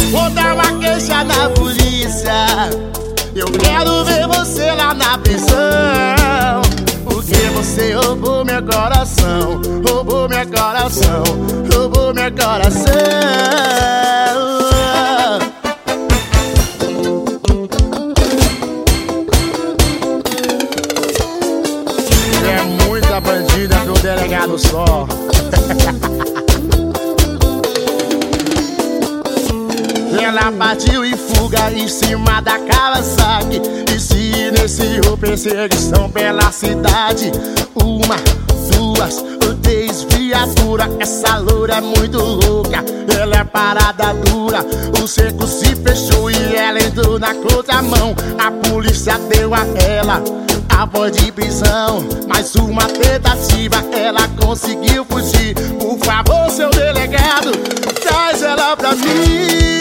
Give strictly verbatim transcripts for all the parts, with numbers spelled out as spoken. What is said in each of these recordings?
Vou dar uma queixa na polícia. Eu quero ver você lá na prisão. Porque você roubou meu coração, roubou meu coração, roubou meu coração. É muita bandida pro delegado só. Ela partiu em fuga em cima da Kawasaki e se iniciou perseguição pela cidade. Uma, duas, três viaturas. Essa loura é muito louca, ela é parada dura. O cerco se fechou e ela entrou na contramão. A polícia deu a ela a voz de prisão. Mais uma tentativa, ela conseguiu fugir. Por favor, seu delegado, traz ela pra mim.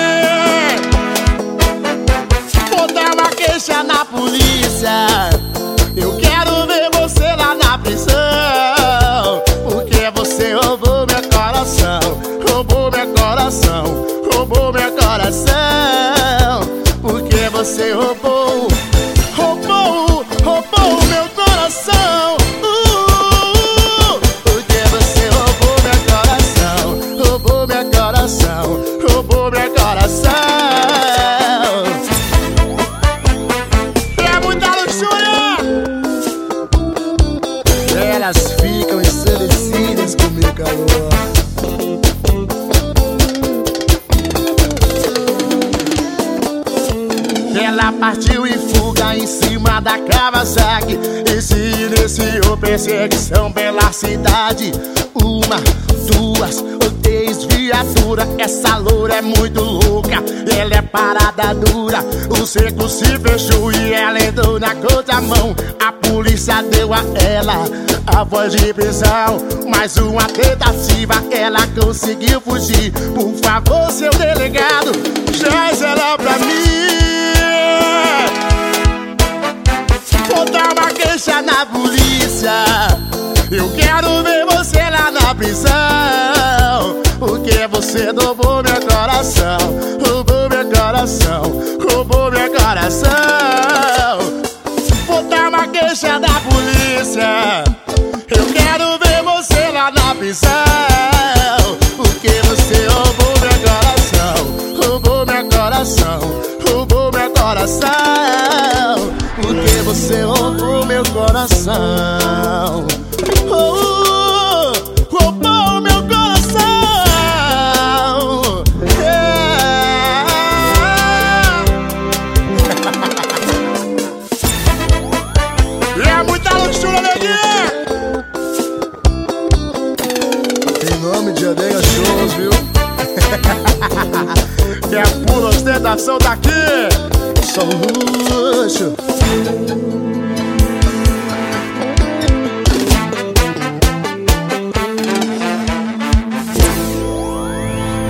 Vou dar uma queixa na polícia. Eu quero ver você lá na prisão. Porque você roubou meu coração, roubou meu coração, roubou meu coração. Porque você roubou, roubou, roubou meu coração. uh, Porque você roubou meu coração, roubou meu coração, roubou meu coração. Elas ficam ensandecidas com meu calor. Ela partiu em fuga em cima da Kawasaki e se iniciou perseguição pela cidade. Uma, duas, três viaturas. Essa loura é muito louca, ela é parada dura. O cerco se fechou e ela entrou na contramão. A polícia deu a ela a voz de prisão. Mais uma tentativa, ela conseguiu fugir. Por favor, seu delegado, traz ela pra mim. Vou dar uma queixa na polícia. Eu quero ver você lá na prisão. Porque você roubou meu coração, roubou meu coração, roubou meu coração. Vou dar uma queixa da polícia. Eu quero ver você lá na prisão. Porque você roubou meu coração, roubou meu coração, roubou meu coração. Porque você roubou meu coração. Oh, roubou meu coração. Yeah. É muita luxúria, neguinha. Em nome de Adeia Shows, viu? É a pura ostentação daqui. Só luxo.